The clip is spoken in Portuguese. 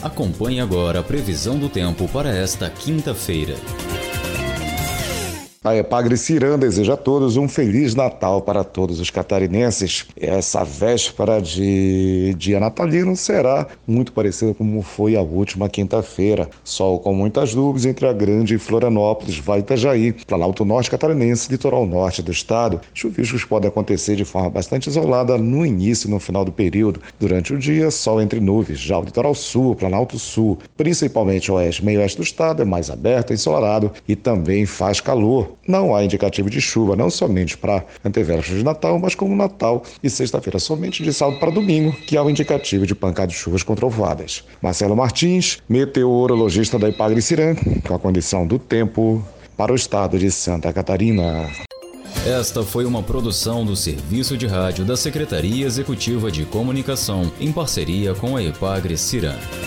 Acompanhe agora a previsão do tempo para esta quinta-feira. A Epagre Ciran deseja a todos um Feliz Natal para todos os catarinenses. Essa véspera de dia natalino será muito parecida como foi a última quinta-feira. Sol com muitas nuvens entre a Grande Florianópolis, Vale Itajaí, Planalto Norte Catarinense, litoral norte do estado. Chuviscos podem acontecer de forma bastante isolada no início e no final do período. Durante o dia, sol entre nuvens. Já o litoral sul, Planalto Sul, principalmente oeste e meio-oeste do estado, é mais aberto, ensolarado e também faz calor. Não há indicativo de chuva, não somente para antevéspera de Natal, mas como Natal e sexta-feira, somente de sábado para domingo, que há o indicativo de pancada de chuvas com trovoadas. Marcelo Martins, meteorologista da Epagre Ciran, com a condição do tempo para o estado de Santa Catarina. Esta foi uma produção do Serviço de Rádio da Secretaria Executiva de Comunicação, em parceria com a Epagre Ciran.